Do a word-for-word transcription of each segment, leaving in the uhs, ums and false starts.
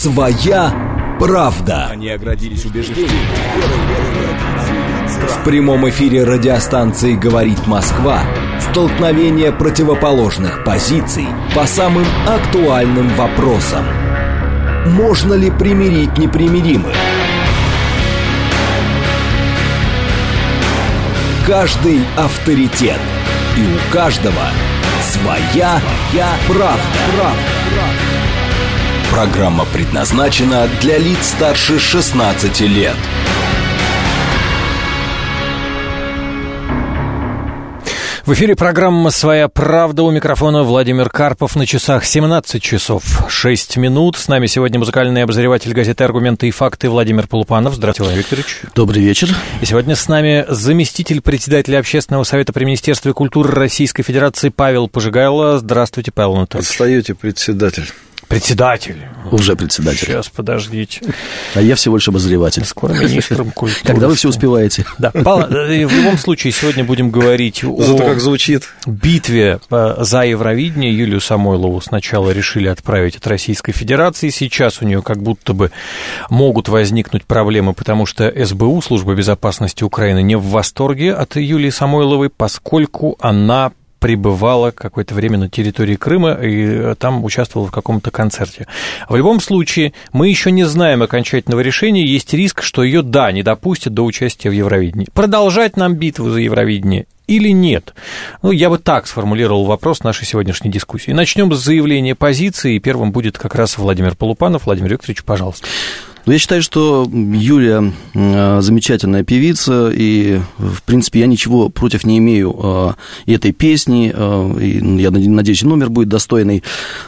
Своя правда. Они оградились убеждением. В прямом эфире радиостанции «Говорит Москва» столкновение противоположных позиций по самым актуальным вопросам. Можно ли примирить непримиримых? Каждый авторитет. И у каждого своя, своя правда. правда. Программа предназначена для лиц старше шестнадцати лет. В эфире программа «Своя правда», у микрофона Владимир Карпов. На часах семнадцать часов шесть минут. С нами сегодня музыкальный обозреватель газеты «Аргументы и факты» Владимир Полупанов. Здравствуйте, Владимир Викторович. Добрый вечер. И сегодня с нами заместитель председателя Общественного совета при Министерстве культуры Российской Федерации Павел Пожигайло. Здравствуйте, Павел Анатольевич. Отстаете, председатель. Председатель. Уже председатель. Сейчас, подождите. А я всего лишь обозреватель. Скоро министром культуры. Когда вы все успеваете. Да. Павел, в любом случае, сегодня будем говорить Зато о как звучит. битве за Евровидение. Юлию Самойлову сначала решили отправить от Российской Федерации. Сейчас у нее как будто бы могут возникнуть проблемы, потому что эс бэ у, Служба безопасности Украины, не в восторге от Юлии Самойловой, поскольку она пребывала какое-то время на территории Крыма и там участвовала в каком-то концерте. В любом случае, мы еще не знаем окончательного решения. Есть риск, что ее, да, не допустят до участия в Евровидении. Продолжать нам битву за Евровидение или нет? Ну, я бы так сформулировал вопрос нашей сегодняшней дискуссии. Начнем с заявления позиции, и первым будет как раз Владимир Полупанов. Владимир Викторович, пожалуйста. Ну, я считаю, что Юлия замечательная певица, и, в принципе, я ничего против не имею этой песни, и, я надеюсь, номер будет достойный,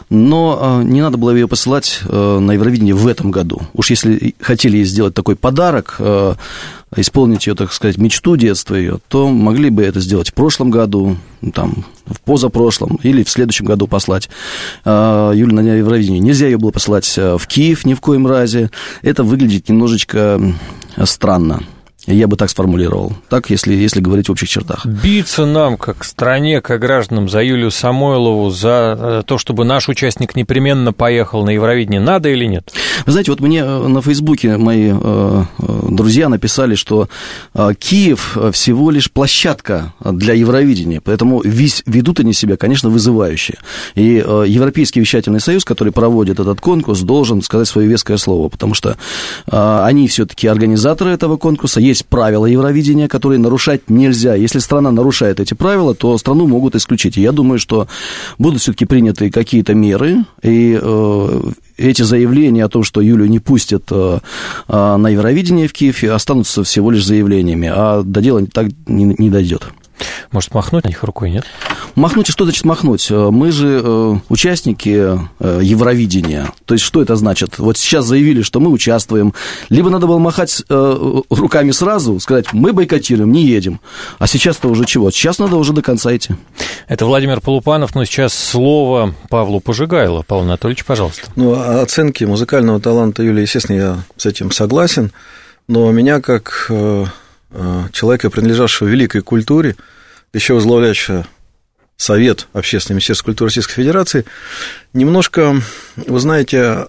но не надо было ее посылать на Евровидение в этом году. Уж если хотели ей сделать такой подарок, исполнить ее, так сказать, мечту детства ее, то могли бы это сделать в прошлом году, там, в позапрошлом, или в следующем году послать Юлю на Евровидение. Нельзя ее было посылать в Киев ни в коем разе. Это выглядит немножечко странно. Я бы так сформулировал. Так, если, если говорить в общих чертах. Биться нам, как стране, как гражданам, за Юлию Самойлову, за то, чтобы наш участник непременно поехал на Евровидение, надо или нет? Вы знаете, вот мне на Фейсбуке мои э, друзья написали, что э, Киев всего лишь площадка для Евровидения, поэтому весь, ведут они себя, конечно, вызывающе. И э, Европейский вещательный союз, который проводит этот конкурс, должен сказать свое веское слово, потому что э, они все-таки организаторы этого конкурса. Есть правила Евровидения, которые нарушать нельзя. Если страна нарушает эти правила, то страну могут исключить. И я думаю, что будут все-таки приняты какие-то меры, и э, эти заявления о том, что Юлю не пустят э, э, на Евровидение в Киеве, останутся всего лишь заявлениями, а до дела так не, не дойдет. Может, махнуть на них рукой, нет? Махнуть, и что значит махнуть? Мы же э, участники э, Евровидения. То есть, что это значит? Вот сейчас заявили, что мы участвуем. Либо надо было махать э, руками сразу, сказать, мы бойкотируем, не едем. А сейчас-то уже чего? Сейчас надо уже до конца идти. Это Владимир Полупанов, но сейчас слово Павлу Пожигайло. Павел Анатольевич, пожалуйста. Ну, оценки музыкального таланта Юлии, естественно, я с этим согласен. Но меня, как э, человека, принадлежавшего великой культуре, еще возглавляющего Совет Общественного Министерства культуры Российской Федерации, немножко, вы знаете,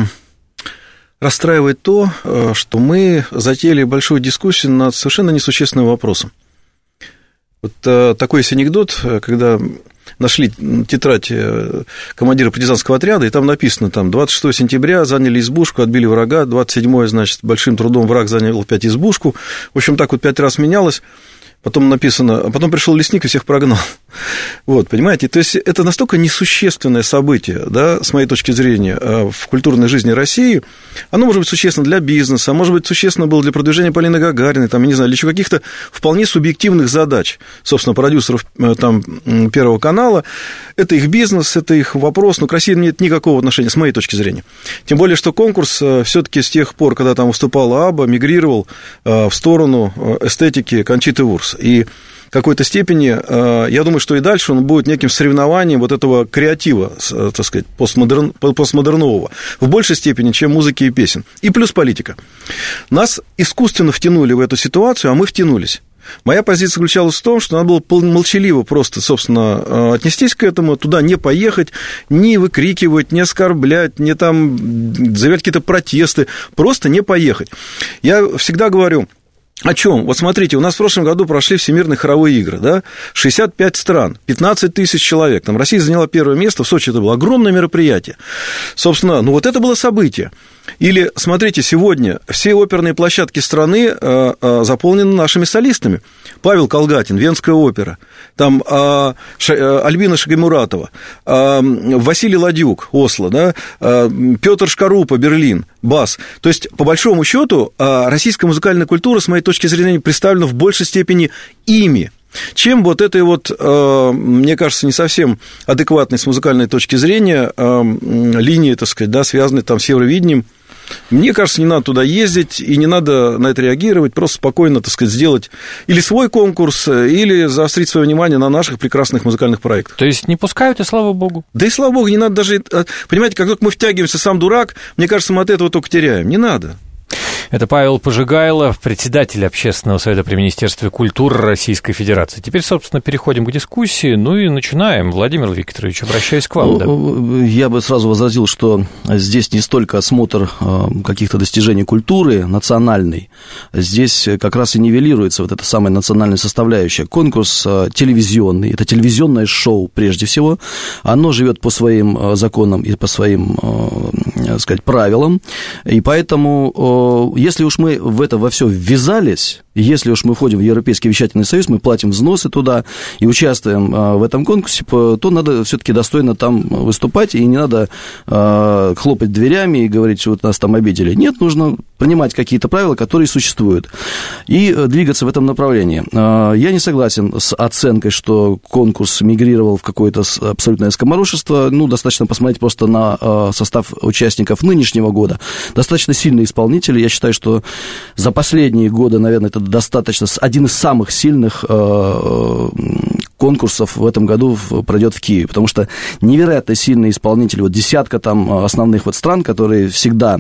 расстраивает то, что мы затеяли большую дискуссию над совершенно несущественным вопросом. Вот такой есть анекдот, когда нашли тетрадь командира партизанского отряда, и там написано, там, двадцать шестого сентября заняли избушку, отбили врага, двадцать седьмого, значит, большим трудом враг занял опять избушку. В общем, так вот пять раз менялось. Потом написано, а потом пришел лесник и всех прогнал. Вот, понимаете, то есть это настолько несущественное событие, да, с моей точки зрения, в культурной жизни России. Оно может быть существенно для бизнеса, может быть существенно было для продвижения Полины Гагариной, там, я не знаю, для еще каких-то вполне субъективных задач, собственно, продюсеров там, Первого канала. Это их бизнес, это их вопрос, но к России нет никакого отношения, с моей точки зрения. Тем более, что конкурс все-таки с тех пор, когда там выступала Абба, мигрировал в сторону эстетики Кончиты Вурс. И в какой-то степени, я думаю, что и дальше он будет неким соревнованием вот этого креатива, так сказать, постмодерн, постмодернового, в большей степени, чем музыки и песен. И плюс политика. Нас искусственно втянули в эту ситуацию, а мы втянулись. Моя позиция заключалась в том, что надо было молчаливо просто, собственно, отнестись к этому, туда не поехать, не выкрикивать, не оскорблять, не там заявлять какие-то протесты, просто не поехать. Я всегда говорю... О чем? Вот смотрите, у нас в прошлом году прошли всемирные хоровые игры, да, шестьдесят пять стран, пятнадцать тысяч человек, там Россия заняла первое место, в Сочи это было огромное мероприятие. Собственно, ну вот это было событие. Или, смотрите, сегодня все оперные площадки страны э, э, заполнены нашими солистами. Павел Колгатин, Венская опера, там э, Ш, э, Альбина Шагимуратова, э, Василий Ладюк, Осло, да, э, Петр Шкарупа, Берлин, бас. То есть, по большому счету, э, российская музыкальная культура, с моей точки зрения, представлена в большей степени ими, чем вот этой вот, э, мне кажется, не совсем адекватной с музыкальной точки зрения э, линии, так сказать, да, связанной там с Евровидением. Мне кажется, не надо туда ездить, и не надо на это реагировать, просто спокойно, так сказать, сделать или свой конкурс, или заострить свое внимание на наших прекрасных музыкальных проектах. То есть не пускают, и слава богу? Да и слава богу, не надо даже... Понимаете, как только мы втягиваемся, сам дурак, мне кажется, мы от этого только теряем. Не надо. Это Павел Пожигайло, председатель Общественного совета при Министерстве культуры Российской Федерации. Теперь, собственно, переходим к дискуссии, ну и начинаем. Владимир Викторович, обращаюсь к вам. Да. Я бы сразу возразил, что здесь не столько осмотр каких-то достижений культуры национальной, здесь как раз и нивелируется вот эта самая национальная составляющая. Конкурс телевизионный, это телевизионное шоу прежде всего, оно живет по своим законам и по своим, так сказать, правилам, и поэтому... Если уж мы в это во все ввязались, если уж мы входим в Европейский вещательный союз, мы платим взносы туда и участвуем в этом конкурсе, то надо все-таки достойно там выступать, и не надо хлопать дверями и говорить, что вот нас там обидели. Нет, нужно принимать какие-то правила, которые существуют, и двигаться в этом направлении. Я не согласен с оценкой, что конкурс мигрировал в какое-то абсолютное скоморошество. Ну, достаточно посмотреть просто на состав участников нынешнего года. Достаточно сильные исполнители. Я считаю, что за последние годы, наверное, это достаточно один из самых сильных конкурсов в этом году пройдет в Киеве, потому что невероятно сильные исполнители, вот десятка там основных вот стран, которые всегда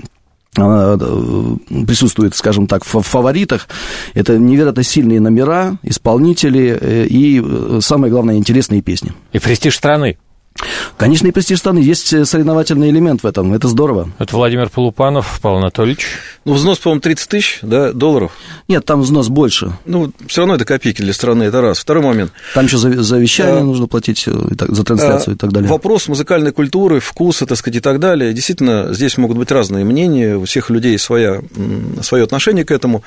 присутствуют, скажем так, в фаворитах. Это невероятно сильные номера, исполнители и, самое главное, интересные песни. И престиж страны. Конечно, и престиж страны. Есть соревновательный элемент в этом. Это здорово. Это Владимир Полупанов, Павел Анатольевич. Ну, взнос, по-моему, тридцать тысяч, да, долларов. Нет, там взнос больше. Ну, все равно это копейки для страны, это раз. Второй момент. Там еще за, за вещание а, нужно платить, за трансляцию а, и так далее. Вопрос музыкальной культуры, вкуса, так сказать, и так далее. Действительно, здесь могут быть разные мнения, у всех людей своя, свое отношение к этому.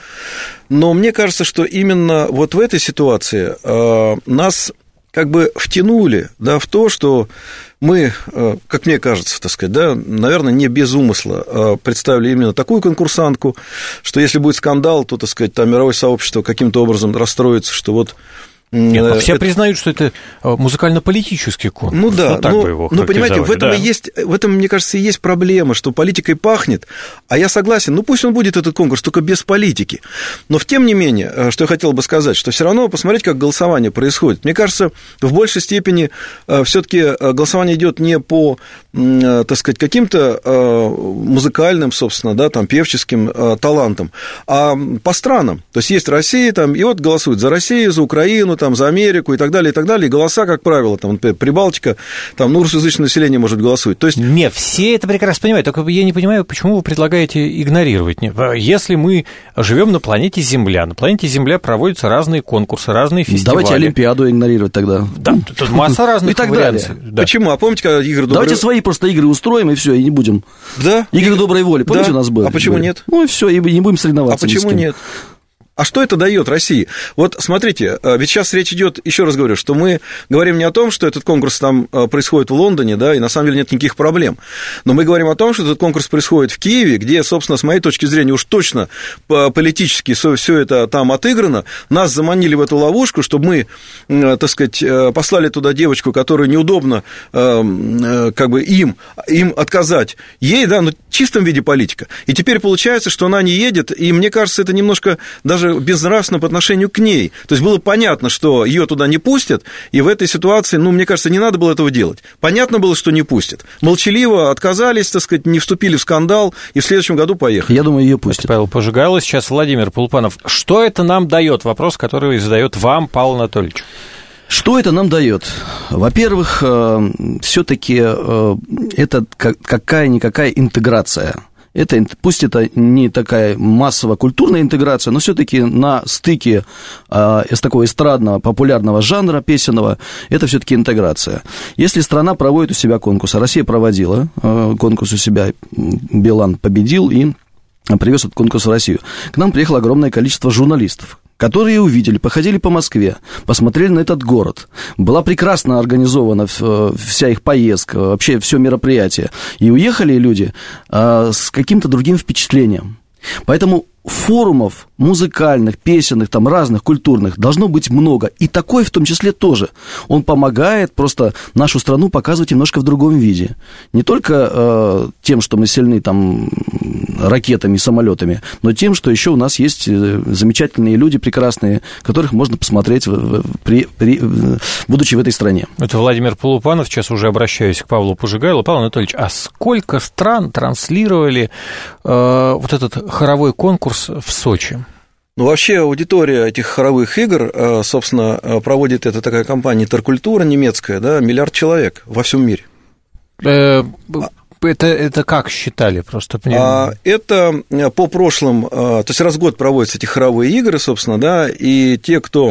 Но мне кажется, что именно вот в этой ситуации а, нас... как бы втянули, да, в то, что мы, как мне кажется, так сказать, да, наверное, не без умысла представили именно такую конкурсантку, что если будет скандал, то, так сказать, там мировое сообщество каким-то образом расстроится, что вот... Нет, это... все признают, что это музыкально-политический конкурс. Ну да, вот так но, бы его но понимаете, в этом, да. и есть, в этом, мне кажется, и есть проблема, что политикой пахнет, а я согласен, ну пусть он будет, этот конкурс, только без политики. Но, тем не менее, что я хотел бы сказать, что все равно посмотреть, как голосование происходит. Мне кажется, в большей степени все-таки голосование идет не по, так сказать, каким-то музыкальным, собственно, да, там, певческим талантам, а по странам. То есть есть Россия, там, и вот голосуют за Россию, за Украину, там, за Америку и так далее, и так далее. И голоса, как правило, там, например, Прибалтика, там, ну, русскоязычное население может голосовать. То есть... Нет, все это прекрасно понимают, только я не понимаю, почему вы предлагаете игнорировать. Если мы живем на планете Земля, на планете Земля проводятся разные конкурсы, разные фестивали. Давайте Олимпиаду игнорировать тогда. Да, тут масса разных вариантов. Да. Почему? А помните, когда игры доброй... Давайте свои просто игры устроим, и все, и не будем. Да. Игры доброй воли, помните, да. у нас были? А почему были? нет? Ну, и все, и не будем соревноваться. А почему нет? А что это дает России? Вот смотрите, ведь сейчас речь идет, еще раз говорю, что мы говорим не о том, что этот конкурс там происходит в Лондоне, да, и на самом деле нет никаких проблем, но мы говорим о том, что этот конкурс происходит в Киеве, где, собственно, с моей точки зрения, уж точно политически все это там отыграно, нас заманили в эту ловушку, чтобы мы, так сказать, послали туда девочку, которую неудобно как бы им, им отказать, ей, да, но в чистом виде политика. И теперь получается, что она не едет, и мне кажется, это немножко даже даже безнравственно по отношению к ней. То есть было понятно, что ее туда не пустят, и в этой ситуации, ну, мне кажется, не надо было этого делать. Понятно было, что не пустят. Молчаливо отказались, так сказать, не вступили в скандал, и в следующем году поехали. Я думаю, ее пустят. Это Павел Пожигайло, сейчас Владимир Полупанов. Что это нам дает? Вопрос, который задает вам Павел Анатольевич. Что это нам дает? Во-первых, все-таки это какая-никакая интеграция. Это, пусть это не такая массово-культурная интеграция, но все-таки на стыке э, из такого эстрадного, популярного жанра песенного, это все-таки интеграция. Если страна проводит у себя конкурс, а Россия проводила э, конкурс у себя, Билан победил и привез этот конкурс в Россию, к нам приехало огромное количество журналистов, которые увидели, походили по Москве, посмотрели на этот город. Была прекрасно организована вся их поездка, вообще все мероприятие. И уехали люди с каким-то другим впечатлением. Поэтому форумов музыкальных, песенных, там, разных, культурных должно быть много. И такой в том числе тоже. Он помогает просто нашу страну показывать немножко в другом виде. Не только э, тем, что мы сильны там ракетами, самолетами, но тем, что еще у нас есть замечательные люди, прекрасные, которых можно посмотреть, при, при, будучи в этой стране. Это Владимир Полупанов. Сейчас уже обращаюсь к Павлу Пожигайло. Павел Анатольевич, а сколько стран транслировали э, вот этот хоровой конкурс в Сочи? Ну, вообще аудитория этих хоровых игр, собственно, проводит это такая компания «Интеркультура» немецкая, да, миллиард человек во всем мире. Э, это, это как считали? Просто а, это по прошлым, то есть раз в год проводятся эти хоровые игры, собственно, да, и те, кто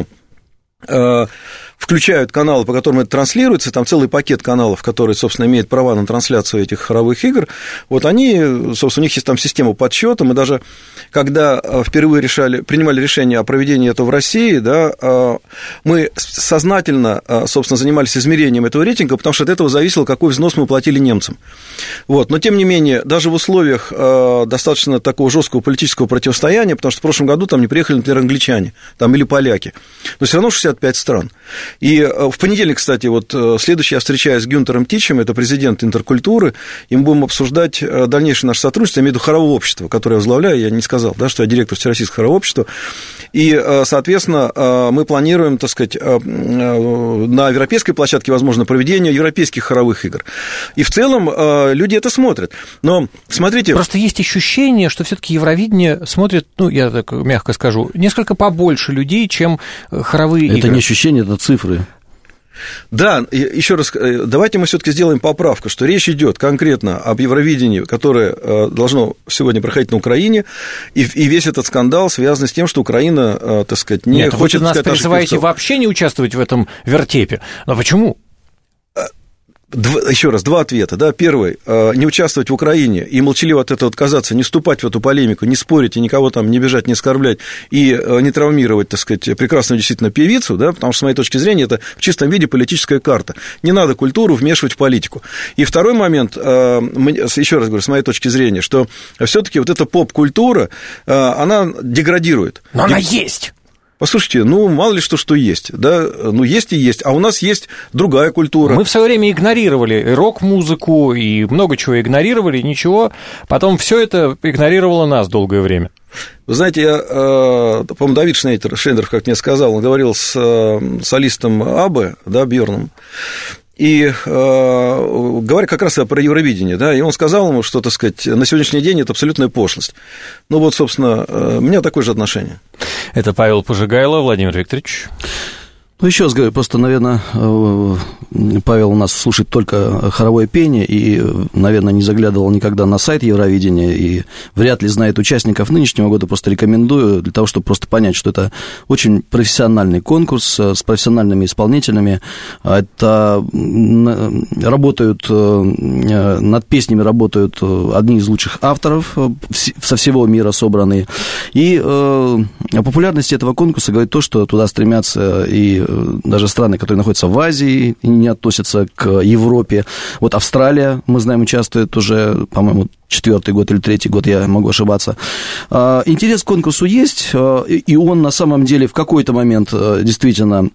включают каналы, по которым это транслируется, там целый пакет каналов, которые, собственно, имеют права на трансляцию этих хоровых игр, вот они, собственно, у них есть там система подсчета, мы даже, когда впервые решали, принимали решение о проведении этого в России, да, мы сознательно, собственно, занимались измерением этого рейтинга, потому что от этого зависело, какой взнос мы платили немцам. Вот. Но, тем не менее, даже в условиях достаточно такого жесткого политического противостояния, потому что в прошлом году там не приехали, например, англичане там, или поляки, но все равно шестьдесят пять стран. И в понедельник, кстати, вот следующий я встречаюсь с Гюнтером Тичем, это президент Интеркультуры, и мы будем обсуждать дальнейшее наше сотрудничество, я имею в виду хоровое общество, которое я возглавляю, я не сказал, да, что я директор Всероссийского хорового общества, и, соответственно, мы планируем, так сказать, на европейской площадке, возможно, проведение европейских хоровых игр. И в целом люди это смотрят. Но, смотрите... Просто есть ощущение, что все-таки Евровидение смотрит, ну, я так мягко скажу, несколько побольше людей, чем хоровые это игры. Не ощущение, это цифры. Да, еще раз, давайте мы все-таки сделаем поправку, что речь идет конкретно об Евровидении, которое должно сегодня проходить на Украине, и весь этот скандал связан с тем, что Украина, так сказать, не Нет, хочет... Нет, вы нас призываете вообще не участвовать в этом вертепе. Но почему? Два, еще раз, два ответа. Да. Первый, не участвовать в Украине и молчаливо от этого отказаться, не вступать в эту полемику, не спорить и никого там не бежать, не оскорблять и не травмировать, так сказать, прекрасную действительно певицу, да, потому что, с моей точки зрения, это в чистом виде политическая карта. Не надо культуру вмешивать в политику. И второй момент, еще раз говорю, с моей точки зрения, что все-таки вот эта поп-культура, она деградирует. Но она есть! Послушайте, ну, мало ли что, что есть, да, ну, есть и есть, а у нас есть другая культура. Мы в свое время игнорировали и рок-музыку, и много чего игнорировали, и ничего, потом все это игнорировало нас долгое время. Вы знаете, я, по-моему, Давид Шнейдер, Шнейдер, как мне сказал, он говорил с солистом Аббы, да, Бьерном, и э, говоря как раз про Евровидение, да, и он сказал ему, что, так сказать, на сегодняшний день это абсолютная пошлость. Ну вот, собственно, у меня такое же отношение. Это Павел Пожигайло, Владимир Викторович. Ну, еще раз говорю, просто, наверное, Павел у нас слушает только хоровое пение и, наверное, не заглядывал никогда на сайт Евровидения и вряд ли знает участников нынешнего года. Просто рекомендую для того, чтобы просто понять, что это очень профессиональный конкурс с профессиональными исполнителями. Это работают, над песнями работают одни из лучших авторов со всего мира собранные. И популярность этого конкурса говорит то, что туда стремятся и даже страны, которые находятся в Азии и не относятся к Европе. Вот Австралия, мы знаем, участвует уже, по-моему, четвертый год или третий год, я могу ошибаться. Интерес к конкурсу есть, и он на самом деле в какой-то момент действительно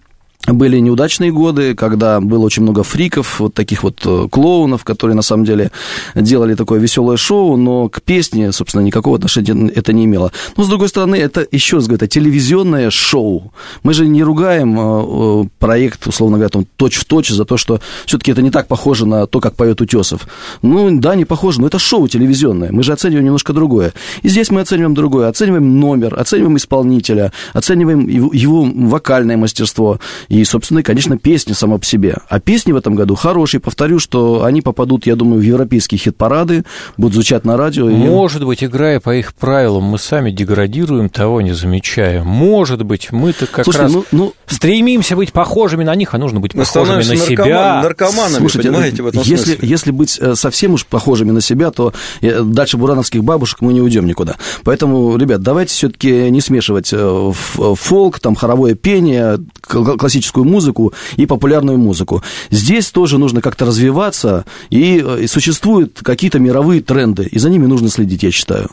Были неудачные годы, когда было очень много фриков, вот таких вот клоунов, которые на самом деле делали такое веселое шоу, но к песне, собственно, никакого отношения это не имело. Но, с другой стороны, это, еще раз говорю, это телевизионное шоу. Мы же не ругаем проект, условно говоря, там, точь-в-точь за то, что все-таки это не так похоже на то, как поет Утесов. Ну, да, не похоже, но это шоу телевизионное. Мы же оцениваем немножко другое. И здесь мы оцениваем другое. Оцениваем номер, оцениваем исполнителя, оцениваем его, его вокальное мастерство. И, собственно, и, конечно, песня сама по себе. А песни в этом году хорошие. Повторю, что они попадут, я думаю, в европейские хит-парады, будут звучать на радио. Может и... быть, играя по их правилам, мы сами деградируем, того не замечая. Может быть, мы-то как Слушайте, раз ну, ну... стремимся быть похожими на них, а нужно быть похожими на наркоман, себя. Наркоманами, Слушайте, понимаете, в этом если, смысле. Если быть совсем уж похожими на себя, то дальше бурановских бабушек мы не уйдем никуда. Поэтому, ребят, давайте все-таки не смешивать фолк, там, хоровое пение, классическую музыку, музыку и популярную музыку. Здесь тоже нужно как-то развиваться, и, и существуют какие-то мировые тренды, и за ними нужно следить, я считаю.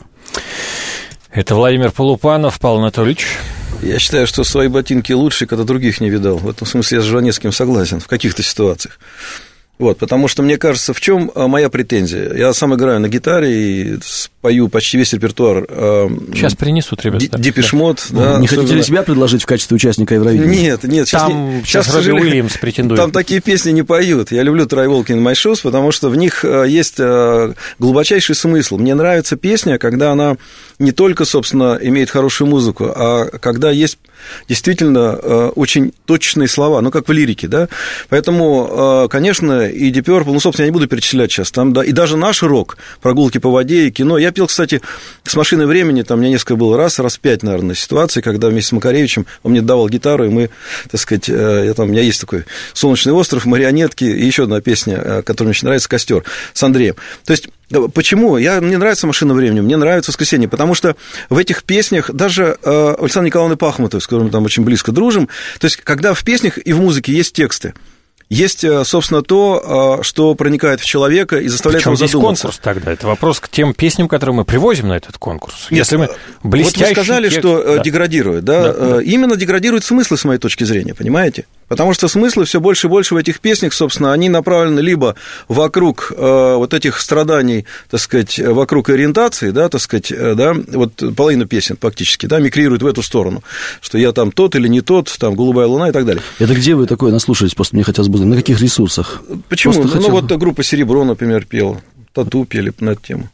Это Владимир Полупанов. Павел Анатольевич. Я считаю, что свои ботинки лучше, когда других не видал. В этом смысле я с Жванецким согласен в каких-то ситуациях. Вот, потому что, мне кажется, в чем моя претензия? Я сам играю на гитаре и пою почти весь репертуар. Сейчас принесут, ребята. Депеш Мод. Да, не хотите ли себя предложить в качестве участника Евровидения? Нет, нет. Сейчас там не, сейчас, сейчас Робби Уильямс претендует. Там такие песни не поют. Я люблю Try Walking in My Shoes, потому что в них есть глубочайший смысл. Мне нравится песня, когда она не только, собственно, имеет хорошую музыку, а когда есть действительно очень точные слова, ну, как в лирике, да. Поэтому, конечно, и Deep Purple, ну, собственно, я не буду перечислять сейчас, там, да, и даже наш рок, прогулки по воде и кино. Я пел, кстати, с «Машиной времени», там у меня несколько было раз, раз пять, наверное, ситуаций, когда вместе с Макаревичем он мне давал гитару, и мы, так сказать, я, там, у меня есть такой «Солнечный остров», «Марионетки», и еще одна песня, которая мне очень нравится, «Костер» с Андреем. То есть, почему? Я, мне нравится «Машина времени», мне нравится «Воскресенье», потому что в этих песнях даже э, Александр Николаевна Пахмутова, с которой мы там очень близко дружим, то есть, когда в песнях и в музыке есть тексты, есть, собственно, то, что проникает в человека и заставляет его задуматься. Здесь конкурс тогда? Это вопрос к тем песням, которые мы привозим на этот конкурс. Нет, если мы блестящий... Вот вы сказали, текст... что да. деградирует, да? Да, да? Именно деградируют смыслы, с моей точки зрения, понимаете? Потому что смыслы все больше и больше в этих песнях, собственно, они направлены либо вокруг э, вот этих страданий, так сказать, вокруг ориентации, да, так сказать, э, да, вот половина песен фактически, да, мигрирует в эту сторону, что я там тот или не тот, там «Голубая луна» и так далее. Это где вы такое наслушались? Просто мне хотелось бы, на каких ресурсах? Почему? Просто ну, хотел... вот группа «Серебро», например, пела, «Тату» пели на эту тему.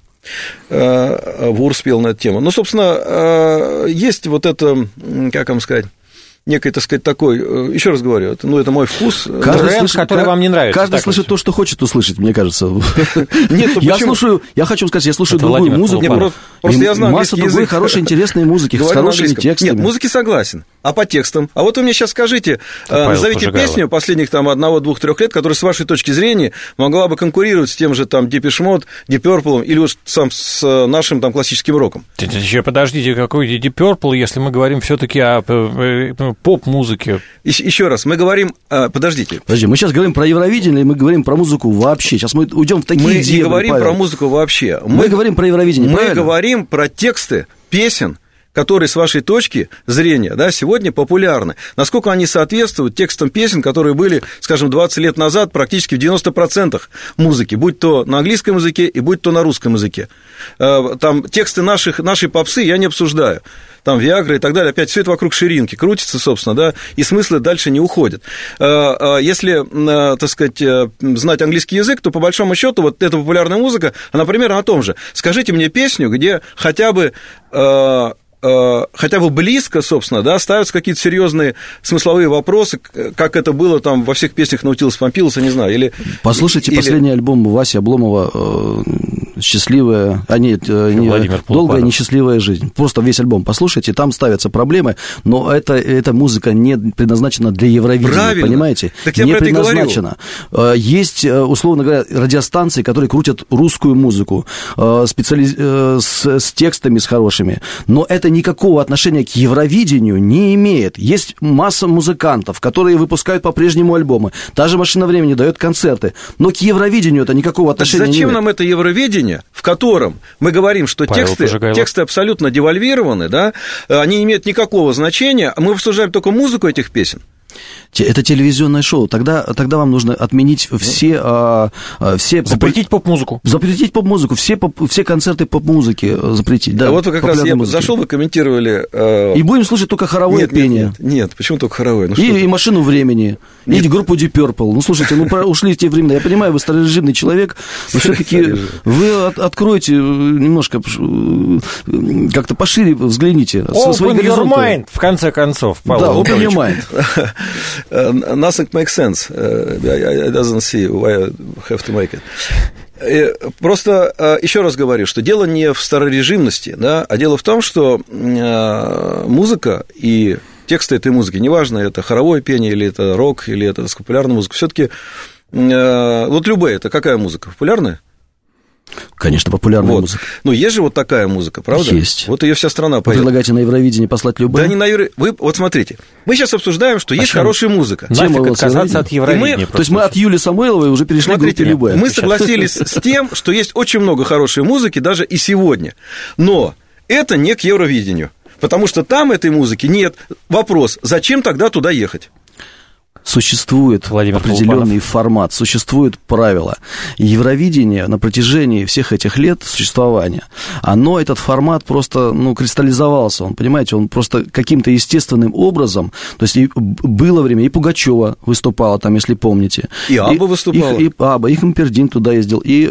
Вурс пел на эту тему. Ну, собственно, есть вот это, как вам сказать, некий, так сказать, такой, еще раз говорю, это, ну, это мой вкус. Каждый тренд, слышит, который вам не нравится. Каждый слышит вот то, что хочет услышать, мне кажется. Нет, ну, я слушаю, я хочу сказать, я слушаю это другую музыку. Нет, просто я знаю масса другой язык. Хорошей, интересной музыки, с хорошими текстами. Нет, музыки согласен. А по текстам? А вот вы мне сейчас скажите, Павел, назовите пожигало. Песню последних там одного, двух, трех лет, которая, с вашей точки зрения, могла бы конкурировать с тем же там Depeche Mode, Deep Purple или уж сам с нашим там классическим роком. Подождите, какой Deep Purple, если мы говорим все-таки о поп-музыке? Еще раз, мы говорим... Подождите. Подожди, мы сейчас говорим про Евровидение, или мы говорим про музыку вообще? Сейчас мы уйдем в такие Мы дебри, не говорим Павел. про музыку вообще. Мы, мы говорим про Евровидение, Мы правильно? говорим про тексты песен, которые, с вашей точки зрения, да, сегодня популярны. Насколько они соответствуют текстам песен, которые были, скажем, двадцать лет назад практически в девяносто процентов музыки, будь то на английском языке и будь то на русском языке. Там тексты наших, нашей попсы я не обсуждаю. Там Виагра и так далее, опять все это вокруг ширинки крутится, собственно, да, и смыслы дальше не уходят. Если, так сказать, знать английский язык, то, по большому счету, вот эта популярная музыка, она примерно о том же. Скажите мне песню, где хотя бы... хотя бы близко, собственно, да, ставятся какие-то серьезные смысловые вопросы, как это было там во всех песнях Наутилус Помпилиуса, не знаю, или... Послушайте или... последний альбом Васи Обломова «Счастливая», а нет, не, «Долгая несчастливая жизнь». Просто весь альбом послушайте, там ставятся проблемы, но это, эта музыка не предназначена для Евровидения, правильно. Понимаете? Так я не про это и предназначена. Есть, условно говоря, радиостанции, которые крутят русскую музыку специали... с, с текстами, с хорошими, но это никакого отношения к Евровидению не имеет. Есть масса музыкантов, которые выпускают по-прежнему альбомы. Та же «Машина времени» дает концерты, но к Евровидению это никакого отношения так не имеет. Зачем нам это Евровидение, в котором мы говорим, что тексты, тексты абсолютно девальвированы, да, они не имеют никакого значения, мы обсуждаем только музыку этих песен? Это телевизионное шоу. Тогда, тогда вам нужно отменить все... А, все запретить поп-музыку. Запретить поп-музыку. Все, поп, все концерты поп-музыки запретить. Да, а вот вы как раз я музыки. зашел, вы комментировали... Э... И будем слушать только хоровое нет, пение. Нет, нет, нет, почему только хоровое? Ну, и, и «Машину времени». Нет. И группу Deep Purple. Ну, слушайте, ну, ушли те времена. Я понимаю, вы старорежимный человек, но все-таки вы от, откройте немножко, как-то пошире взгляните. Open your mind, в конце концов, Павел. Да, open your mind. Nothing makes sense. I doesn't see why I have to make it. Просто еще раз говорю, что дело не в старорежимности, да, а дело в том, что музыка и тексты этой музыки, неважно, это хоровое пение, или это рок, или это популярная музыка, все-таки вот любая, это какая музыка? Популярная? Конечно, популярная вот. музыка. Ну, есть же вот такая музыка, правда? Есть. Вот ее вся страна поет. Вы предлагаете на Евровидение послать любую? Да не на Евровидение. Вы, вот смотрите, мы сейчас обсуждаем, что а есть хорошая музыка. Нафиг отказаться от Евровидения. Мы, то есть мы от Юли Самойловой уже перешли к группе «Любая». Мы согласились с тем, что есть очень много хорошей музыки, даже и сегодня. Но это не к Евровидению. Потому что там этой музыки нет. Вопрос, зачем тогда туда ехать? Существует Владимир определенный Полупанов. формат, существуют правила. И Евровидение на протяжении всех этих лет существования, оно, этот формат просто, ну, кристаллизовался, он, понимаете, он просто каким-то естественным образом, то есть и было время, и Пугачева выступала там, если помните. И Абба и, выступала. И, и Абба, и Хампердин туда ездил, и,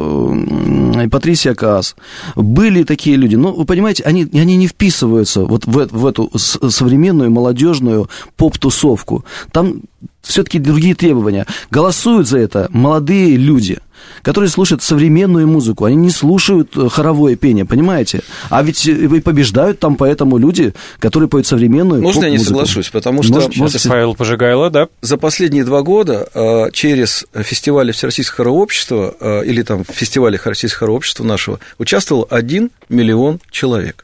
э, и Патрисия Каас. Были такие люди, но, вы понимаете, они, они не вписываются вот в, в эту современную молодежную поп-тусовку. Там все-таки другие требования. Голосуют за это молодые люди, которые слушают современную музыку. Они не слушают хоровое пение, понимаете? А ведь и побеждают там поэтому люди, которые поют современную Можно поп-музыку. я не соглашусь? Потому что Может, может, Павел Пожигайло, да? За последние два года через фестивали Всероссийского хорового общества или там в фестивале Всероссийского хорового общества нашего участвовал один миллион человек.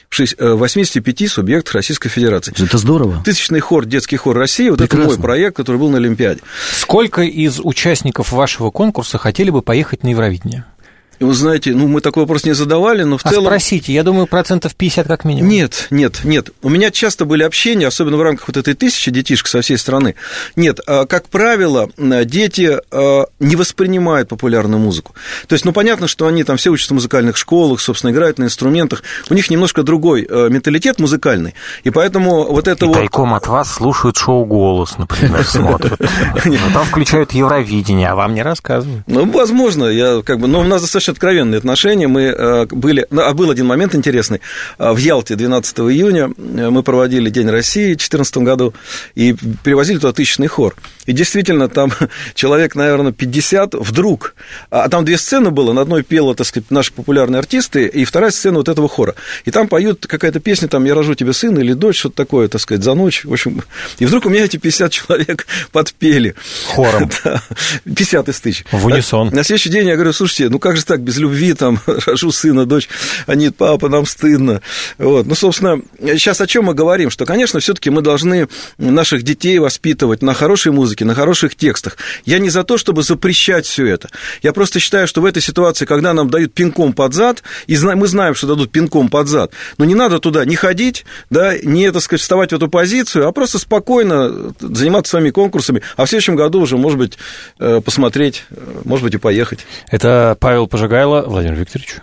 В восьмидесяти пяти субъектах Российской Федерации. Это здорово. Тысячный хор, детский хор России, вот Прекрасно. Это мой проект, который был на Олимпиаде. Сколько из участников вашего конкурса хотели бы поехать на Евровидение? Вы знаете, ну, мы такой вопрос не задавали, но в а целом... спросите, я думаю, процентов пятьдесят как минимум. Нет, нет, нет. У меня часто были общения, особенно в рамках вот этой тысячи детишек со всей страны. Нет, как правило, дети не воспринимают популярную музыку. То есть, ну, понятно, что они там все учатся в музыкальных школах, собственно, играют на инструментах. У них немножко другой менталитет музыкальный, и поэтому вот это и вот... тайком от вас слушают шоу «Голос», например, смотрят. Там включают Евровидение, а вам не рассказывают. Ну, возможно, я как бы... Но у нас достаточно откровенные отношения. Мы были... А был один момент интересный. В Ялте двенадцатого июня мы проводили День России в две тысячи четырнадцатом году и привозили туда тысячный хор. И действительно, там человек, наверное, пятьдесят вдруг... А там две сцены было. На одной пела, так сказать, наши популярные артисты, и вторая сцена вот этого хора. И там поют какая-то песня, там «Я рожу тебе сына» или «Дочь», что-то такое, так сказать, «За ночь». В общем, и вдруг у меня эти пятьдесят человек подпели. Хором. Да, пятьдесят из тысяч. В унисон. На следующий день я говорю: слушайте, ну как же так, без любви, там, рожу сына, дочь, они, папа, нам стыдно. Вот. Ну, собственно, сейчас о чем мы говорим? Что, конечно, все-таки мы должны наших детей воспитывать на хорошей музыке, на хороших текстах. Я не за то, чтобы запрещать все это. Я просто считаю, что в этой ситуации, когда нам дают пинком под зад, и мы знаем, что дадут пинком под зад, но не надо туда не ходить, да, не, так сказать, вставать в эту позицию, а просто спокойно заниматься своими конкурсами, а в следующем году уже, может быть, посмотреть, может быть, и поехать. Это Павел Пожигайло. Владимир Викторович.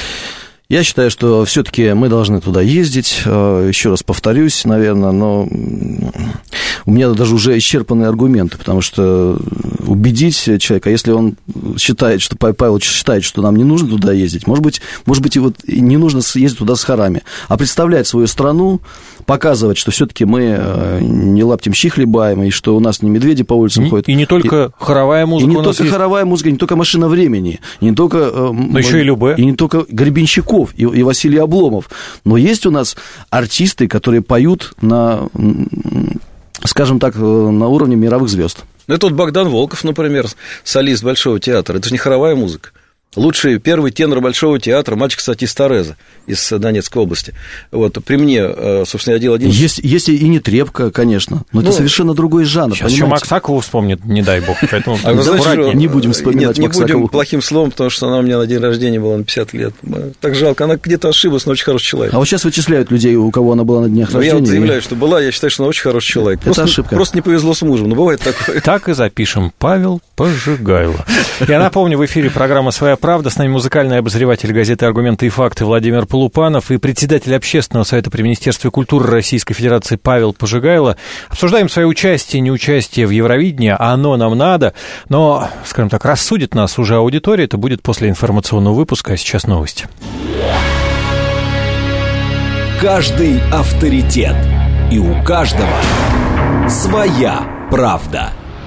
Я считаю, что все-таки мы должны туда ездить. Еще раз повторюсь, наверное, но у меня даже уже исчерпанные аргументы, потому что убедить человека, если он считает, что Павел считает, что нам не нужно туда ездить, может быть, может быть, и вот не нужно ездить туда с хорами, а представлять свою страну, показывать, что все-таки мы не лаптем щи хлебаем, и что у нас не медведи по улицам и, ходят. И не только и, хоровая музыка. И не только есть... хоровая музыка, не только «Машина времени», не только... Но еще и любэ. И не только Гребенщиков и, и Василий Обломов. Но есть у нас артисты, которые поют на, скажем так, на уровне мировых звезд. Ну, это вот Богдан Волков, например, солист Большого театра. Это же не хоровая музыка. Лучший первый тенор Большого театра, мальчик, кстати, из Тореза, из Донецкой области. Вот, при мне, собственно, я делал один... Есть, есть и не трепка, конечно, но ну, это совершенно другой жанр. Сейчас еще Максакову вспомнит, не дай бог, поэтому а вы знаете, не будем вспоминать Нет, Максакову. не будем плохим словом, потому что она у меня на день рождения была на пятьдесят лет. Так жалко, она где-то ошиблась, но очень хороший человек. А вот сейчас вычисляют людей, у кого она была на днях рождения. Я вот заявляю, что была, я считаю, что она очень хороший человек. Это просто, ошибка. Просто не повезло с мужем, но бывает такое. Так и запишем. Павел Пожигайло. Я напомню, в эфире программа «Своя правда». С нами музыкальный обозреватель газеты «Аргументы и факты» Владимир Полупанов и председатель общественного совета при Министерстве культуры Российской Федерации Павел Пожигайло. Обсуждаем свое участие, неучастие в Евровидении, а оно нам надо. Но, скажем так, рассудит нас уже аудитория. Это будет после информационного выпуска, а сейчас новости. Каждый авторитет. И у каждого своя правда.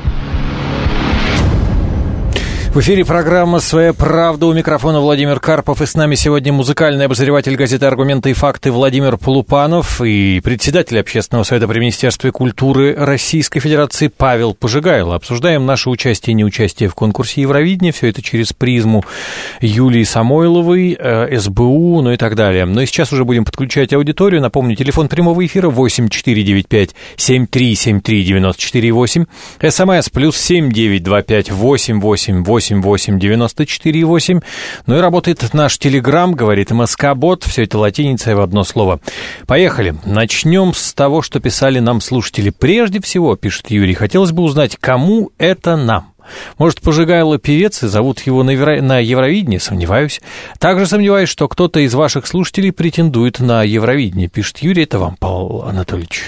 В эфире программа «Своя правда». У микрофона Владимир Карпов. И с нами сегодня музыкальный обозреватель газеты «Аргументы и факты» Владимир Полупанов и председатель общественного совета при Министерстве культуры Российской Федерации Павел Пожигайло. Обсуждаем наше участие и неучастие в конкурсе Евровидения. Все это через призму Юлии Самойловой, эс бэ у, ну и так далее. Но и сейчас уже будем подключать аудиторию. Напомню, телефон прямого эфира восемь четыре девять пять семь три семь три девять четыре восемь. СМС плюс семь девять два пять восемь восемь восемь восемь девяносто четыре восемь. Ну и работает наш телеграм, говорит МСК-бот. Все это латиницей в одно слово. Поехали. Начнем с того, что писали нам слушатели. Прежде всего, пишет Юрий, хотелось бы узнать, кому это нам? Может, Пожигайло певец и зовут его на, Евро... на Евровидение? Сомневаюсь. Также сомневаюсь, что кто-то из ваших слушателей претендует на Евровидение. Пишет Юрий. Это вам, Павел Анатольевич.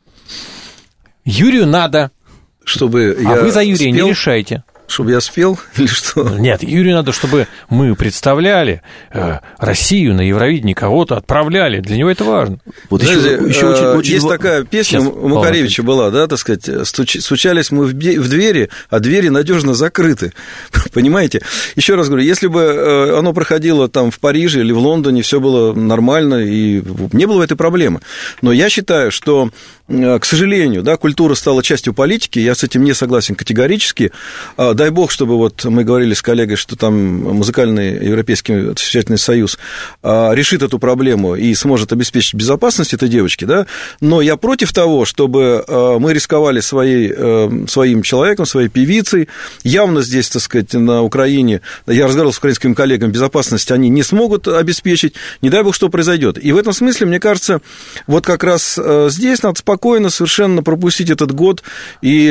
Юрию надо. Чтобы а я вы за Юрия спел... не решайте. Чтобы я спел или что? Нет, Юрию надо, чтобы мы представляли э, Россию на Евровидении, кого-то отправляли. Для него это важно. Вот Знаете, еще, еще очень, очень... Есть такая песня Сейчас, у Макаревича была, да, так сказать, стуч... стучались мы в, в двери, а двери надежно закрыты. Понимаете? Еще раз говорю, если бы оно проходило там в Париже или в Лондоне, все было нормально, и не было этой проблемы. Но я считаю, что, к сожалению, да, культура стала частью политики, я с этим не согласен категорически. Дай бог, чтобы вот мы говорили с коллегой, что там музыкальный Европейский освещательный союз решит эту проблему и сможет обеспечить безопасность этой девочки, да, но я против того, чтобы мы рисковали своей, своим человеком, своей певицей. Явно здесь, так сказать, на Украине, я разговаривал с украинскими коллегами, безопасность они не смогут обеспечить, не дай бог, что произойдет. И в этом смысле, мне кажется, вот как раз здесь надо спокойно совершенно пропустить этот год и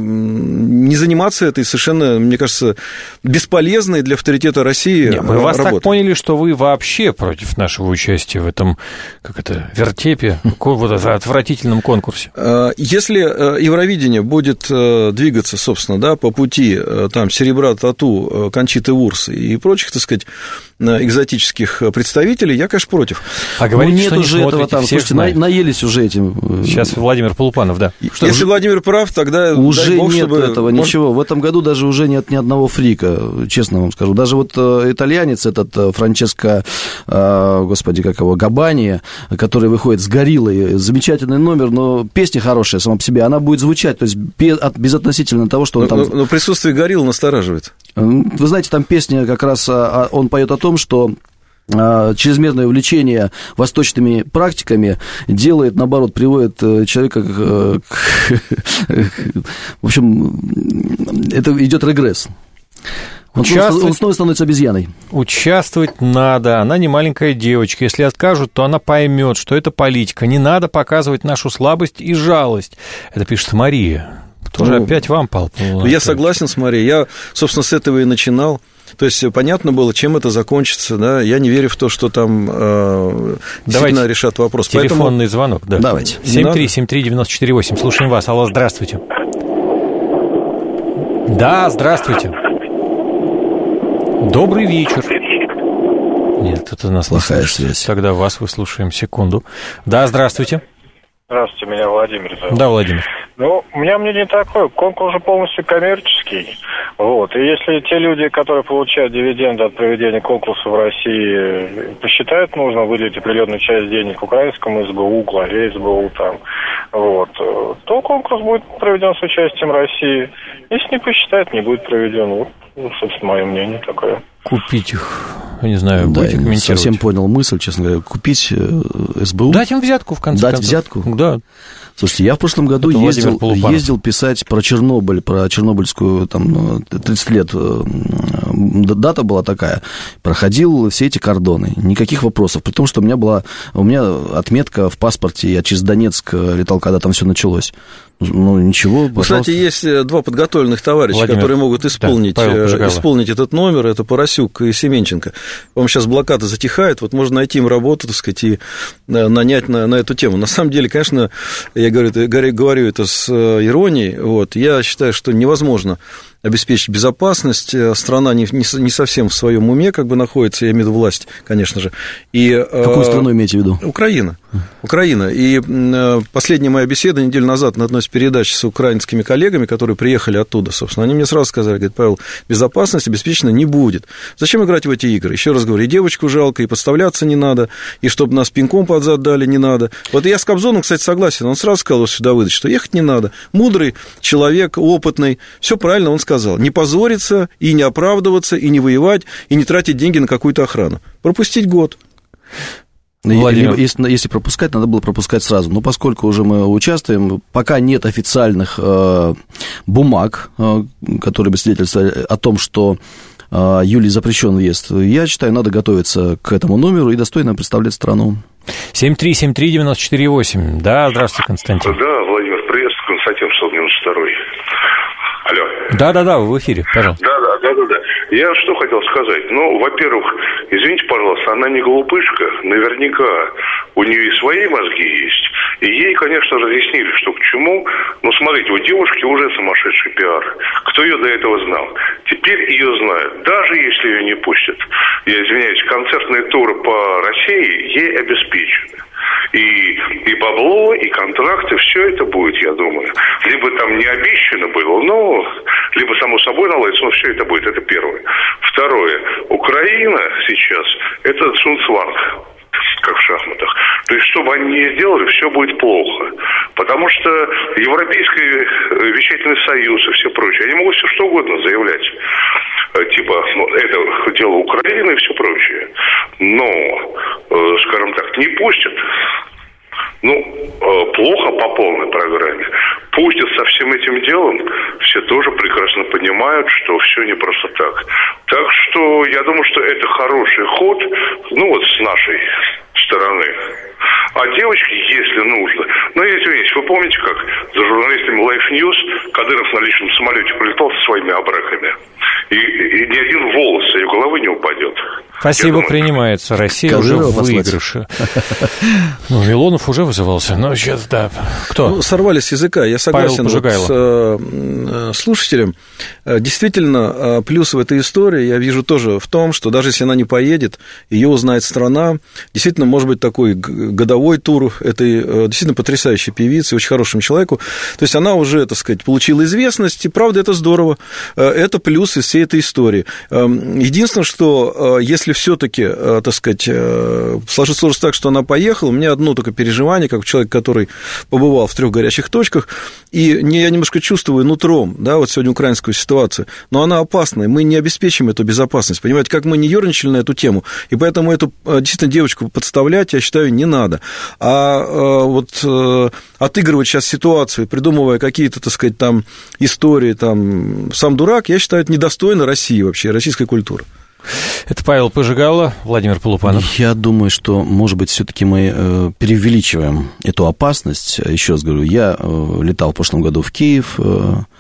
не заниматься этой совершенно, мне кажется, бесполезной для авторитета России Не, мы работой. вас так поняли, что вы вообще против нашего участия в этом, как это, вертепе, вот отвратительном конкурсе. Если Евровидение будет двигаться, собственно, да, по пути там серебра, тату, Кончиты Вурс и прочих, так сказать, экзотических представителей, я, конечно, против. А говорите, ну, нет что не уже этого там, слушайте, знает. наелись уже этим. Сейчас Владимир Полупанов, да. Что Если уже... Владимир прав, тогда уже дай бог, нет чтобы... этого, Может... ничего. В этом году даже уже нет ни одного фрика, честно вам скажу. Даже вот итальянец этот, Франческо, господи, как его, Габани, который выходит с «Гориллой», замечательный номер, но песня хорошая сама по себе, она будет звучать, то есть без, безотносительно того, что он но, там... Но присутствие «Горилл» настораживает. Вы знаете, там песня как раз, он поет о том, что чрезмерное увлечение восточными практиками делает, наоборот, приводит человека к... В общем, это идет регресс. Он, он снова становится обезьяной. Участвовать надо. Она не маленькая девочка. Если откажут, то она поймет, что это политика. Не надо показывать нашу слабость и жалость. Это пишет Мария. Тоже ну, опять вам, Павел? Я согласен с Марией. Я, собственно, с этого и начинал. То есть понятно было, чем это закончится, да. Я не верю в то, что там э, действительно решат вопрос. Телефонный Поэтому... звонок, да. Давайте. семь три семь три девять четыре восемь. Слушаем вас. Алло, здравствуйте. Да, здравствуйте. Добрый вечер. Нет, это нас плохая связь. Тогда вас выслушаем. Секунду. Да, здравствуйте. Здравствуйте, меня Владимир зовут. Да, Владимир. Ну, у меня мнение такое, конкурс же полностью коммерческий, вот, и если те люди, которые получают дивиденды от проведения конкурса в России, посчитают нужно выделить определенную часть денег украинскому эс бэ у, главе эс бэ у, там, вот, то конкурс будет проведен с участием России, если не посчитают, не будет проведен. Ну, собственно, мое мнение такое. Купить их, я не знаю, да, будете я не комментировать? совсем понял мысль, честно говоря. Купить СБУ? Дать им взятку, в конце Дать концов. взятку? Да. Слушайте, я в прошлом году ездил, ездил писать про Чернобыль, про чернобыльскую, там, тридцать лет, дата была такая, проходил все эти кордоны, никаких вопросов, при том, что у меня была, у меня отметка в паспорте, я через Донецк летал, когда там все началось. Ну, ничего, пожалуйста. Кстати, есть два подготовленных товарища, Владимир, которые могут исполнить, да, исполнить этот номер, это Поросюк и Семенченко. По-моему, сейчас блокада затихает, вот можно найти им работу, так сказать, и нанять на, на эту тему. На самом деле, конечно, я говорю, говорю это с иронией, вот, я считаю, что невозможно обеспечить безопасность, страна не, не, не совсем в своем уме как бы находится, я имею в виду власть, конечно же. И, какую э, страну имеете в виду? Украина. Украина. И э, последняя моя беседа неделю назад на одной из передач с украинскими коллегами, которые приехали оттуда, собственно, они мне сразу сказали, говорят, Павел, безопасность обеспечена не будет. Зачем играть в эти игры? Еще раз говорю, и девочку жалко, и подставляться не надо, и чтобы нас пинком под зад дали не надо. Вот я с Кобзоном, кстати, согласен, он сразу сказал, вот сюда выдать, что ехать не надо. Мудрый человек, опытный, все правильно он сказал. сказал, не позориться и не оправдываться, и не воевать, и не тратить деньги на какую-то охрану. Пропустить год. Либо, если, если пропускать, надо было пропускать сразу. Но поскольку уже мы участвуем, пока нет официальных э, бумаг, э, которые бы свидетельствовали о том, что э, Юлии запрещен въезд, я считаю, надо готовиться к этому номеру и достойно представлять страну. семь три семь три девяносто четыре восемь. Да, здравствуйте, Константин. Да, Владимир, приветствую, Константин, сто девяносто второй. Алло. Да-да-да, вы в эфире, пожалуйста. Да-да-да-да-да. Я что хотел сказать. Ну, во-первых, извините, пожалуйста, она не глупышка. Наверняка у нее и свои мозги есть. И ей, конечно, разъяснили, что к чему. Ну, смотрите, у девушки уже сумасшедший пиар. Кто ее до этого знал? Теперь ее знают. Даже если ее не пустят. Я извиняюсь, концертные туры по России ей обеспечены. И, и бабло, и контракты, все это будет, я думаю. Либо там не обещано было, но либо само собой наладится, но все это будет, это первое. Второе. Украина сейчас это цунцванг, как в шахматах. То есть, что бы они ни сделали, все будет плохо. Потому что Европейский вещательный союз и все прочее, они могут все что угодно заявлять. Типа, ну, это дело Украины и все прочее. Но, э, скажем так, не пустят. Ну, э, плохо по полной программе. Пустят со всем этим делом, все тоже прекрасно понимают, что все не просто так. Так что я думаю, что это хороший ход, ну вот с нашей стороны. А девочки, если нужно... Ну, извините, вы помните, как за журналистами Life News Кадыров на личном самолете прилетал со своими абраками? И, и ни один волос с ее головы не упадет. Спасибо, думаю, принимается. Россия Кадырова уже в выигрыше. Ну, Милонов уже вызывался, но сейчас, да. Кто? Ну, сорвали с языка. Я согласен вот с э, слушателем. Действительно, плюс в этой истории я вижу тоже в том, что даже если она не поедет, ее узнает страна. Действительно, может быть, такой годовой тур этой действительно потрясающей певицы, очень хорошему человеку. То есть она уже, так сказать, получила известность, и правда, это здорово. Это плюс из всей этой истории. Единственное, что если все-таки, так сказать, сложится так, что она поехала, у меня одно только переживание, как человек, который побывал в трех горячих точках, и я немножко чувствую нутром, да, вот сегодня украинскую ситуацию, но она опасная, мы не обеспечим эту безопасность, понимаете, как мы не ерничали на эту тему, и поэтому эту действительно девочку подставлять, я считаю, не надо. А вот отыгрывать сейчас ситуацию, придумывая какие-то, так сказать, там истории, там, сам дурак, я считаю, это недостойно России вообще, российской культуры. Это Павел Пожигало, Владимир Полупанов. Я думаю, что, может быть, все-таки мы э, преувеличиваем эту опасность. Еще раз говорю, я э, летал в прошлом году в Киев, э,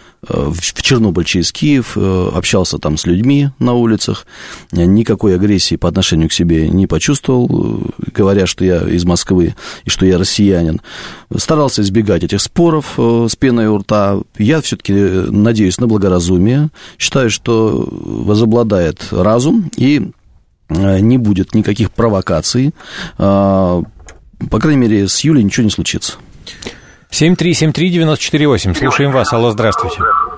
в Чернобыль через Киев, общался там с людьми на улицах, никакой агрессии по отношению к себе не почувствовал, говоря, что я из Москвы и что я россиянин. Старался избегать этих споров с пеной у рта. Я все-таки надеюсь на благоразумие, считаю, что возобладает разум и не будет никаких провокаций. По крайней мере, с Юлей ничего не случится. семь три семь три девяносто четыре восемь. Слушаем вас. Алло, здравствуйте.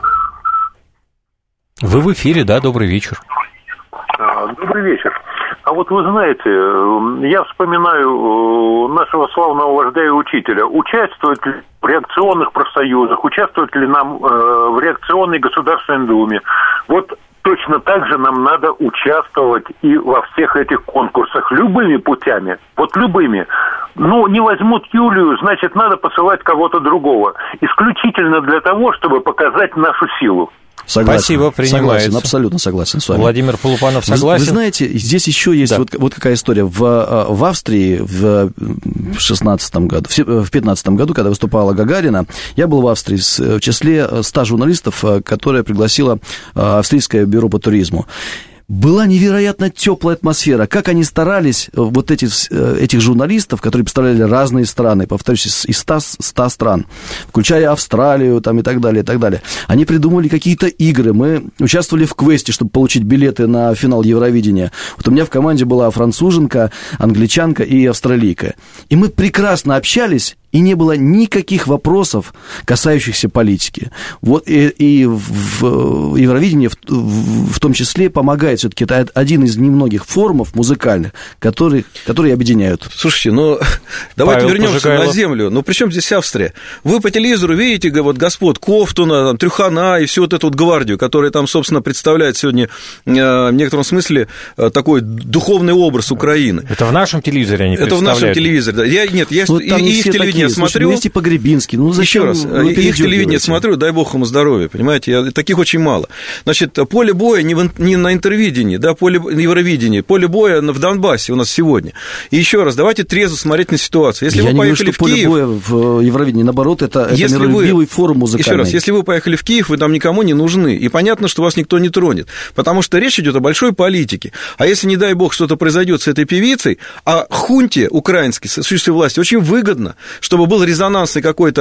Вы в эфире, да? Добрый вечер. Добрый вечер. А вот вы знаете, я вспоминаю нашего славного вождя и учителя. Участвует ли в реакционных профсоюзах, участвует ли нам в реакционной Государственной Думе? Вот точно так же нам надо участвовать и во всех этих конкурсах любыми путями, вот любыми. Ну, не возьмут Юлию, значит, надо посылать кого-то другого. Исключительно для того, чтобы показать нашу силу. Согласен. Спасибо, принимается. Согласен, абсолютно согласен с вами. Владимир Полупанов согласен. Вы, вы знаете, здесь еще есть да. вот, вот какая история. В, в Австрии в шестнадцатом году, в пятнадцатом году, когда выступала Гагарина, я был в Австрии в числе ста журналистов, которые пригласило австрийское бюро по туризму. Была невероятно теплая атмосфера. Как они старались, вот эти, этих журналистов, которые представляли разные страны, повторюсь, из ста, ста стран, включая Австралию там, и так далее, и так далее. Они придумывали какие-то игры. Мы участвовали в квесте, чтобы получить билеты на финал Евровидения. Вот у меня в команде была француженка, англичанка и австралийка. И мы прекрасно общались, и не было никаких вопросов, касающихся политики. Вот и, и в Евровидении в, в, в том числе помогает все-таки. Это один из немногих форумов музыкальных, которые, которые объединяют. Слушайте, ну давайте Павел вернемся Пожигайлов. на землю. Ну при чем здесь Австрия? Вы по телевизору видите вот господ Ковтуна, там, Трюхана и всю вот эту вот гвардию, которая там, собственно, представляет сегодня э, в некотором смысле э, такой духовный образ Украины. Это в нашем телевизоре они Это в нашем телевизоре, да. Я, нет, я вот и, и их телевидение смотрю. Слушай, Погребинский. Ну, Еще раз, их телевидение смотрю, дай бог ему здоровья, понимаете, я, таких очень мало. Значит, поле боя не, в, не на интервидении, да, поле Евровидении, поле боя в Донбассе у нас сегодня. И еще раз, давайте трезво смотреть на ситуацию. Если я вы не поехали говорю, что в Киев... поле боя в Евровидении, наоборот, это, это если миролюбивый вы, форум музыкальный. Еще раз, если вы поехали в Киев, вы там никому не нужны, и понятно, что вас никто не тронет, потому что речь идет о большой политике. А если, не дай бог, что-то произойдет с этой певицей, а хунте украинской, существующей власти, очень выгодно, чтобы был резонансный какой-то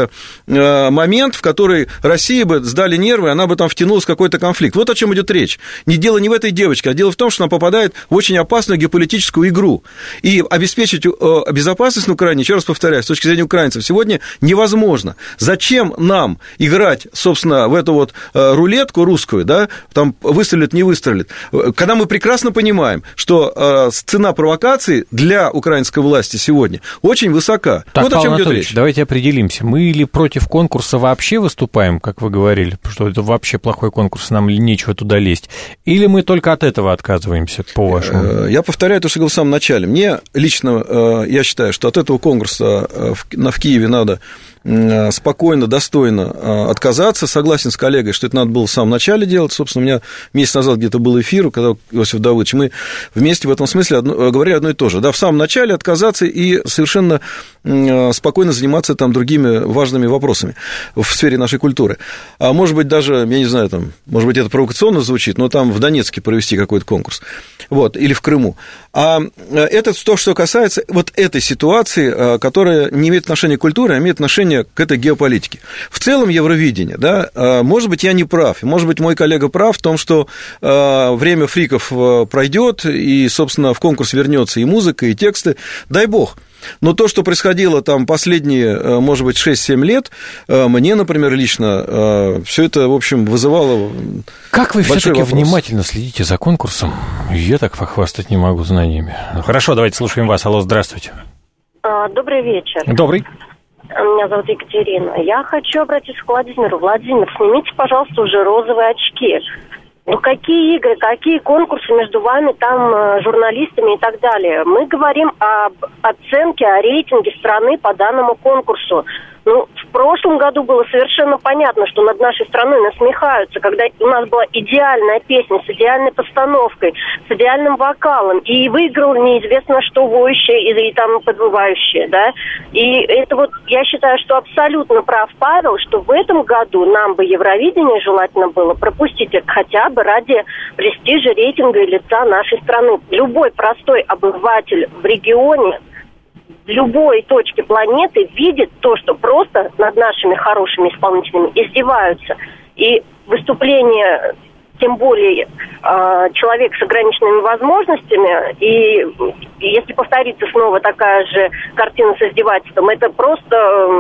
момент, в который Россия бы сдали нервы, она бы там втянулась в какой-то конфликт. Вот о чем идет речь. Не дело не в этой девочке, а дело в том, что она попадает в очень опасную геополитическую игру. И обеспечить безопасность на Украине, еще раз повторяю, с точки зрения украинцев, сегодня невозможно. Зачем нам играть, собственно, в эту вот рулетку русскую, да, там выстрелит, не выстрелит, когда мы прекрасно понимаем, что цена провокации для украинской власти сегодня очень высока. Так, вот о чем идет речь. Давайте определимся. Мы или против конкурса вообще выступаем, как вы говорили, что это вообще плохой конкурс, нам нечего туда лезть, или мы только от этого отказываемся, по-вашему? Я повторяю то, что говорил в самом начале. Мне лично, я считаю, что от этого конкурса в Киеве надо спокойно, достойно отказаться. Согласен с коллегой, что это надо было в самом начале делать. Собственно, у меня месяц назад где-то был эфир, когда Иосиф Давыдович, мы вместе в этом смысле одно, говорили одно и то же. Да, в самом начале отказаться и совершенно спокойно заниматься там другими важными вопросами в сфере нашей культуры. А может быть, даже, я не знаю, там, может быть, это провокационно звучит, но там в Донецке провести какой-то конкурс. Вот, или в Крыму. А это то, что касается вот этой ситуации, которая не имеет отношения к культуре, а имеет отношение к этой геополитике. В целом Евровидение, да, может быть, я не прав, может быть, мой коллега прав в том, что время фриков пройдет, и, собственно, в конкурс вернется и музыка, и тексты, дай бог. Но то, что происходило там последние, может быть, шесть-семь лет, мне, например, лично все это, в общем, вызывало Как вы все-таки вопрос. внимательно следите за конкурсом? Я так похвастать не могу знаниями. Хорошо, давайте слушаем вас. Алло, здравствуйте. Добрый вечер. Добрый. Меня зовут Екатерина. Я хочу обратиться к Владимиру. Владимир, снимите, пожалуйста, уже розовые очки. Ну, какие игры, какие конкурсы между вами, там, журналистами и так далее? Мы говорим об оценке, о рейтинге страны по данному конкурсу. Ну, в прошлом году было совершенно понятно, что над нашей страной насмехаются, когда у нас была идеальная песня с идеальной постановкой, с идеальным вокалом, и выиграл неизвестно что воющее и, и там подвывающее, да. И это вот, я считаю, что абсолютно прав Павел, что в этом году нам бы Евровидение желательно было пропустить хотя бы ради престижа, рейтинга и лица нашей страны. Любой простой обыватель в регионе, в любой точке планеты видит то, что просто над нашими хорошими исполнителями издеваются. И выступление, тем более, человек с ограниченными возможностями, и если повторится снова такая же картина с издевательством, это просто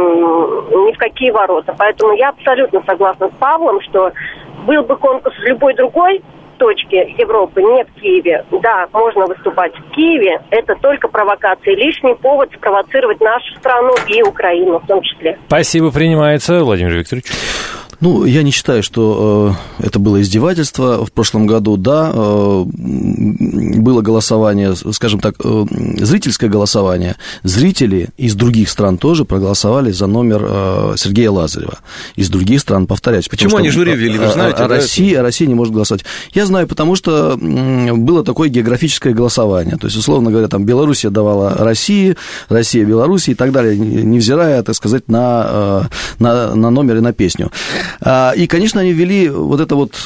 ни в какие ворота. Поэтому я абсолютно согласна с Павлом, что был бы конкурс в любой другой точке Европы, не в Киеве. Да, можно выступать в Киеве, это только провокация, лишний повод спровоцировать нашу страну и Украину в том числе. Спасибо, принимается. Владимир Викторович. Ну, я не считаю, что э, это было издевательство в прошлом году. Да, э, было голосование, скажем так, э, зрительское голосование. Зрители из других стран тоже проголосовали за номер э, Сергея Лазарева. Из других стран, повторяюсь. Почему они жюри ввели, вы знаете? А, а, да, Россия, это... Россия не может голосовать. Я знаю, потому что было такое географическое голосование. То есть, условно говоря, там Белоруссия давала России, Россия Белоруссии и так далее, невзирая, так сказать, на, на, на номер и на песню. И, конечно, они ввели вот это вот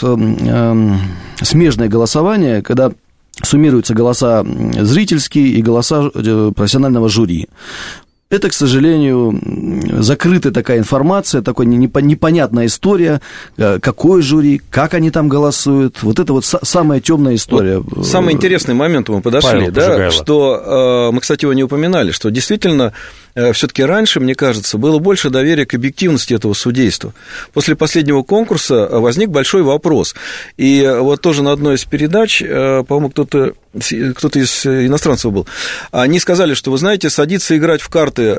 смежное голосование, когда суммируются голоса зрительские и голоса профессионального жюри. Это, к сожалению, закрытая такая информация, такая непонятная история, какое жюри, как они там голосуют. Вот это вот самая темная история. Вот самый интересный момент мы подошли, да, что мы, кстати, его не упоминали, что действительно все-таки раньше, мне кажется, было больше доверия к объективности этого судейства. После последнего конкурса возник большой вопрос. И вот тоже на одной из передач, по-моему, кто-то, кто-то из иностранцев был, они сказали, что, вы знаете, садиться играть в карты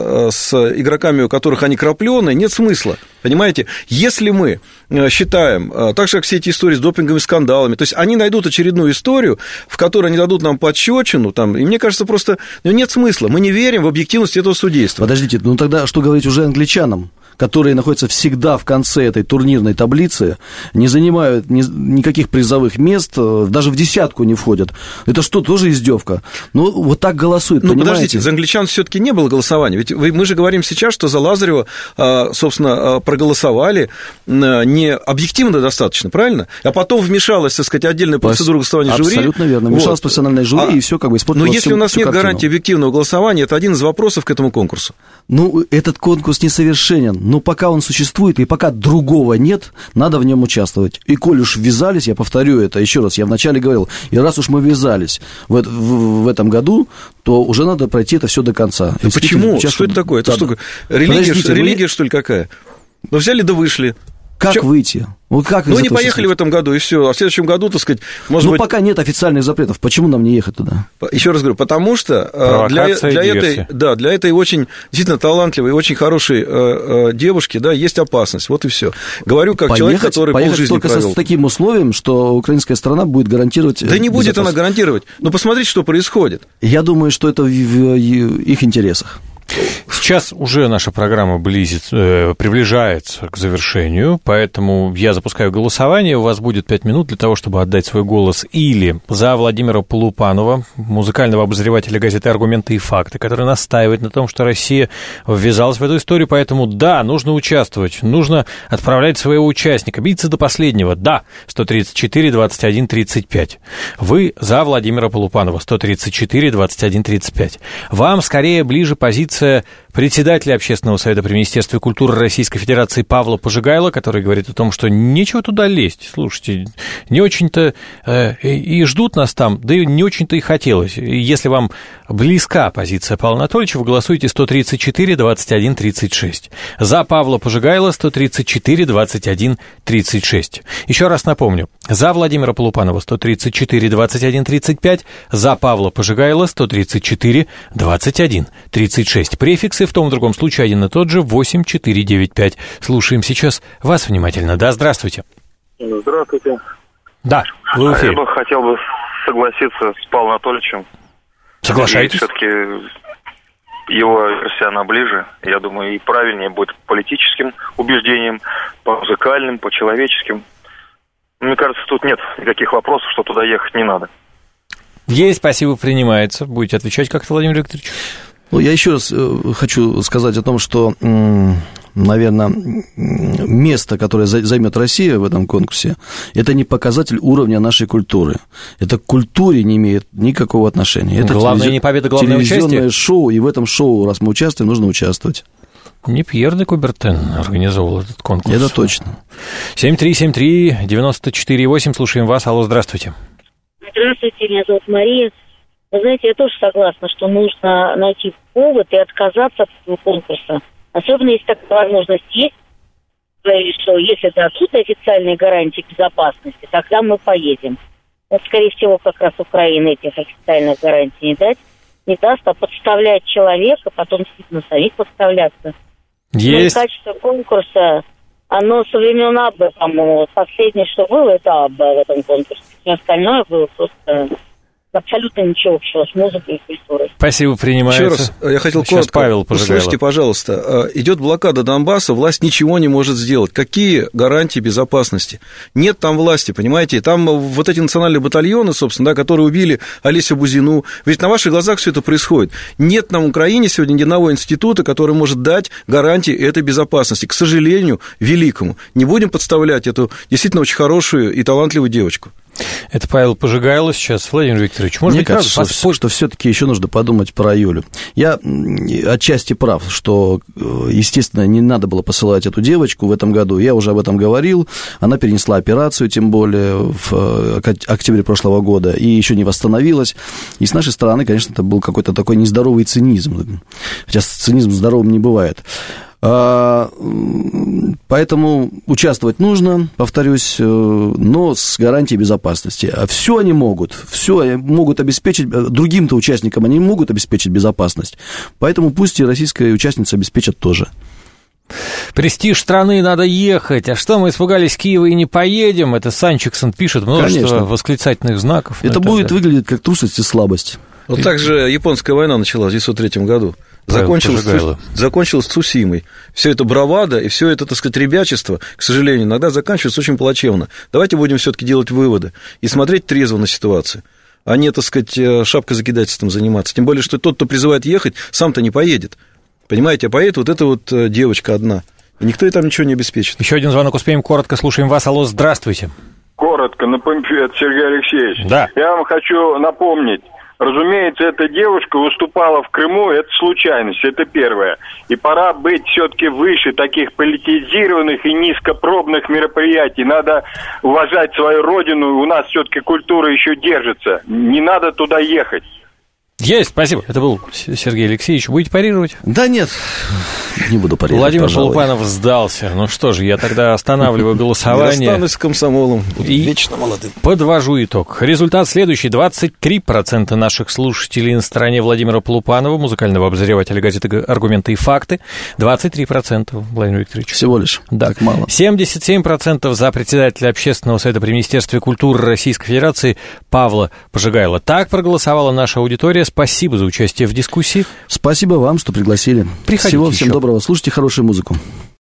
с игроками, у которых они крапленые, нет смысла. Понимаете, если мы считаем, так же, как все эти истории с допинговыми скандалами, то есть они найдут очередную историю, в которой они дадут нам пощечину, там, и мне кажется, просто ну, нет смысла. Мы не верим в объективность этого судейства. Подождите, ну тогда что говорить уже англичанам, которые находятся всегда в конце этой турнирной таблицы, не занимают ни, никаких призовых мест, даже в десятку не входят. Это что, тоже издевка? Ну, вот так голосуют, ну, понимаете? Подождите, за англичан все-таки не было голосования. Ведь мы же говорим сейчас, что за Лазарева, собственно, проголосовали не объективно достаточно, правильно? А потом вмешалась, так сказать, отдельная процедура голосования жюри. Абсолютно верно. Вмешалась вот. профессиональное жюри, а, и все как бы испортилось. Но если всю, у нас всю нет картину. гарантии объективного голосования, это один из вопросов к этому конкурсу. Ну, этот конкурс несовершенен, но пока он существует, и пока другого нет, надо в нем участвовать. И коль уж ввязались, я повторю это еще раз, я вначале говорил, и раз уж мы ввязались в, в, в этом году, то уже надо пройти это все до конца. Ну, почему? Что это такое? Это да. что, религия, религия, вы... что ли, какая? Ну, взяли да вышли. Как Чем? выйти? Вот как ну, не поехали в этом году, и все. А в следующем году, так сказать, может ну, быть... пока нет официальных запретов. Почему нам не ехать туда? Еще раз говорю, потому что для, для, этой, да, для этой очень действительно талантливой, очень хорошей э, э, девушки, да, есть опасность. Вот и все. Говорю как поехать, человек, который полжизни только провел. С таким условием, что украинская страна будет гарантировать... Да не будет она гарантировать. Но посмотрите, что происходит. Я думаю, что это в, в их интересах. Сейчас уже наша программа близит, э, приближается к завершению, поэтому я запускаю голосование. У вас будет пять минут для того, чтобы отдать свой голос или за Владимира Полупанова, музыкального обозревателя газеты «Аргументы и факты», который настаивает на том, что Россия ввязалась в эту историю, поэтому да, нужно участвовать, нужно отправлять своего участника, биться до последнего. Да, сто тридцать четыре двадцать один тридцать пять. Вы за Владимира Полупанова, сто тридцать четыре двадцать один тридцать пять. Вам скорее ближе позиция председателя Общественного совета при Министерстве культуры Российской Федерации Павла Пожигайла, который говорит о том, что нечего туда лезть. Слушайте, не очень-то э, и ждут нас там, да и не очень-то и хотелось. Если вам близка позиция Павла Анатольевича, вы голосуете сто тридцать четыре двадцать один тридцать шесть. За Павла Пожигайла сто тридцать четыре двадцать один тридцать шесть. Еще раз напомню, за Владимира Полупанова сто тридцать четыре двадцать один тридцать пять, за Павла Пожигайла сто тридцать четыре двадцать один тридцать шесть. Префиксы в том и другом случае один и тот же, восемь четыре девять пять. Слушаем сейчас вас внимательно. Да, здравствуйте. Здравствуйте. Да, вы в эфире. Я бы хотел бы согласиться с Павлом Анатольевичем. Соглашаетесь? Все-таки его версия, она ближе. Я думаю, и правильнее будет по политическим убеждениям, по музыкальным, по человеческим. Мне кажется, тут нет никаких вопросов, что туда ехать не надо. Есть, спасибо, принимается. Будете отвечать как-то, Владимир Викторович? Ну, я еще раз хочу сказать о том, что, наверное, место, которое займет Россия в этом конкурсе, это не показатель уровня нашей культуры. Это к культуре не имеет никакого отношения. Это главное телевизион... не победа, главное телевизионное участие. Шоу, и в этом шоу, раз мы участвуем, нужно участвовать. Не Пьер де Кубертен организовал этот конкурс. Это точно. семь три семь три девять четыре восемь, слушаем вас. Алло, здравствуйте. Здравствуйте, меня зовут Мария. Вы знаете, я тоже согласна, что нужно найти повод и отказаться от этого конкурса. Особенно, если такая возможность есть, что если дадут официальные гарантии безопасности, тогда мы поедем. Вот, скорее всего, как раз Украина этих официальных гарантий не дать, не даст, а подставлять человека, потом действительно самих подставляться. Есть. Ну, и качество конкурса, оно со времен Аббы, по-моему, последнее, что было, это Абба в этом конкурсе. Все остальное было просто абсолютно ничего общего с музыкой и культурой. Спасибо, принимается. Еще раз, я хотел Сейчас коротко. Павел Пожигайло. Услышьте, пожалуйста, идет блокада Донбасса, власть ничего не может сделать. Какие гарантии безопасности? Нет там власти, понимаете? Там вот эти национальные батальоны, собственно, да, которые убили Олесю Бузину. Ведь на ваших глазах все это происходит. Нет на Украине сегодня ни одного института, который может дать гарантии этой безопасности. К сожалению, великому. Не будем подставлять эту действительно очень хорошую и талантливую девочку. Это Павел Пожигайло сейчас. Владимир Викторович, может Мне быть, кажется, раз, что, что все-таки еще нужно подумать про Юлю. Я отчасти прав, что, естественно, не надо было посылать эту девочку в этом году. Я уже об этом говорил. Она перенесла операцию, тем более, в октябре прошлого года, и еще не восстановилась. И с нашей стороны, конечно, это был какой-то такой нездоровый цинизм. Хотя цинизм здоровым не бывает. Поэтому участвовать нужно, повторюсь, но с гарантией безопасности. А все они могут, все они могут обеспечить, другим-то участникам они могут обеспечить безопасность. Поэтому пусть и российская участница обеспечат тоже. Престиж страны, надо ехать. А что, мы испугались Киева и не поедем? Это Санчиксон пишет, множество Конечно. восклицательных знаков. Это будет выглядеть как трусость и слабость. Вот так же японская война началась в тысяча девятьсот третьем году. Закончилась, закончилась Цусимой. Все это бравада и все это, так сказать, ребячество, к сожалению, иногда заканчивается очень плачевно. Давайте будем все-таки делать выводы и смотреть трезво на ситуацию, а не, так сказать, шапкозакидательством заниматься. Тем более, что тот, кто призывает ехать, сам-то не поедет. Понимаете, а поедет вот эта вот девочка одна. И никто ей там ничего не обеспечит. Еще один звонок успеем, коротко слушаем вас. Алло, здравствуйте. Коротко, напомню, это Сергей Алексеевич. Да. Я вам хочу напомнить. Разумеется, эта девушка выступала в Крыму, это случайность, это первое. И пора быть все-таки выше таких политизированных и низкопробных мероприятий. Надо уважать свою родину, у нас все-таки культура еще держится. Не надо туда ехать. Есть, спасибо. Это был Сергей Алексеевич. Будете парировать? Да нет, не буду парировать, Владимир пожалуй. Полупанов сдался. Ну что же, я тогда останавливаю голосование. Расстанусь с комсомолом. И вечно молодым. Подвожу итог. Результат следующий. двадцать три процента наших слушателей на стороне Владимира Полупанова, музыкального обозревателя газеты «Аргументы и факты». двадцать три процента, Владимир Викторович. Всего лишь. Да. Так мало. семьдесят семь процентов за председателя общественного совета при Министерстве культуры Российской Федерации Павла Пожигайло. Так проголосовала наша аудитория. Спасибо за участие в дискуссии. Спасибо вам, что пригласили. Приходите Всего еще. всем доброго. Слушайте хорошую музыку.